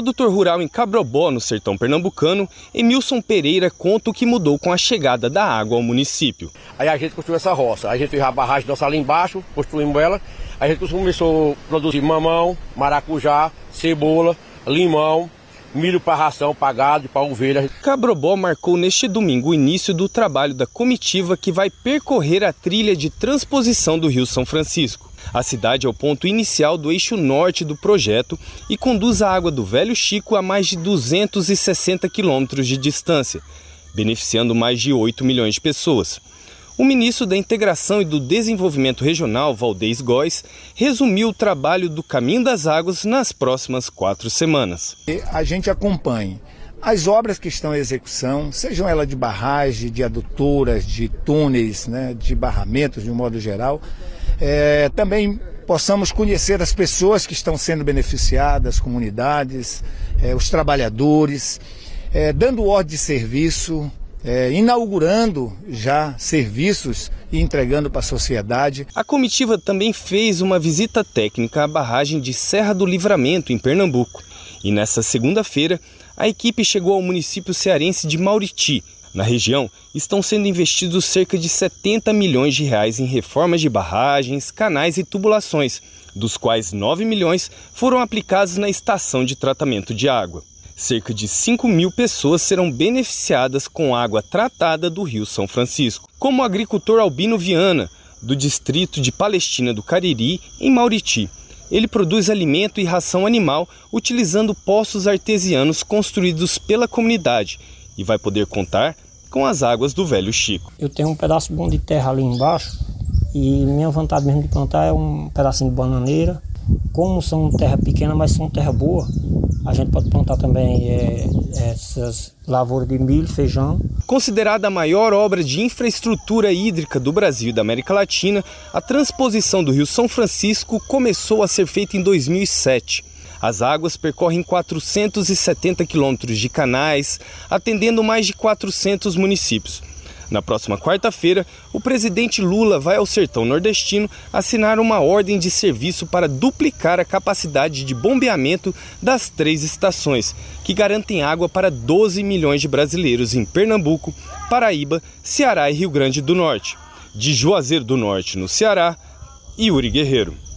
produtor rural em Cabrobó, no sertão pernambucano, Emilson Pereira conta o que mudou com a chegada da água ao município. Aí a gente construiu essa roça, a gente fez a barragem nossa ali embaixo, construímos ela, a gente começou a produzir mamão, maracujá, cebola, limão, milho para ração, para gado, para ovelha. Cabrobó marcou neste domingo o início do trabalho da comitiva que vai percorrer a trilha de transposição do Rio São Francisco. A cidade é o ponto inicial do eixo norte do projeto e conduz a água do Velho Chico a mais de 260 quilômetros de distância, beneficiando mais de 8 milhões de pessoas. O ministro da Integração e do Desenvolvimento Regional, Valdez Góes, resumiu o trabalho do Caminho das Águas nas próximas 4 semanas. A gente acompanha as obras que estão em execução, sejam elas de barragem, de adutoras, de túneis, de barramentos de um modo geral. Também possamos conhecer as pessoas que estão sendo beneficiadas, as comunidades, os trabalhadores, dando ordem de serviço, inaugurando já serviços e entregando para a sociedade. A comitiva também fez uma visita técnica à barragem de Serra do Livramento, em Pernambuco. E nesta segunda-feira, a equipe chegou ao município cearense de Mauriti. Na região, estão sendo investidos cerca de 70 milhões de reais em reformas de barragens, canais e tubulações, dos quais 9 milhões foram aplicados na estação de tratamento de água. Cerca de 5 mil pessoas serão beneficiadas com água tratada do Rio São Francisco, como o agricultor Albino Viana, do distrito de Palestina do Cariri, em Mauriti. Ele produz alimento e ração animal utilizando poços artesianos construídos pela comunidade e vai poder contar com as águas do Velho Chico. Eu tenho um pedaço bom de terra ali embaixo e minha vontade mesmo de plantar é um pedacinho de bananeira. Como são terra pequena, mas são terra boa, a gente pode plantar também essas lavouras de milho, feijão. Considerada a maior obra de infraestrutura hídrica do Brasil e da América Latina, a transposição do Rio São Francisco começou a ser feita em 2007. As águas percorrem 470 quilômetros de canais, atendendo mais de 400 municípios. Na próxima quarta-feira, o presidente Lula vai ao sertão nordestino assinar uma ordem de serviço para duplicar a capacidade de bombeamento das 3 estações, que garantem água para 12 milhões de brasileiros em Pernambuco, Paraíba, Ceará e Rio Grande do Norte. De Juazeiro do Norte, no Ceará, Yuri Guerreiro.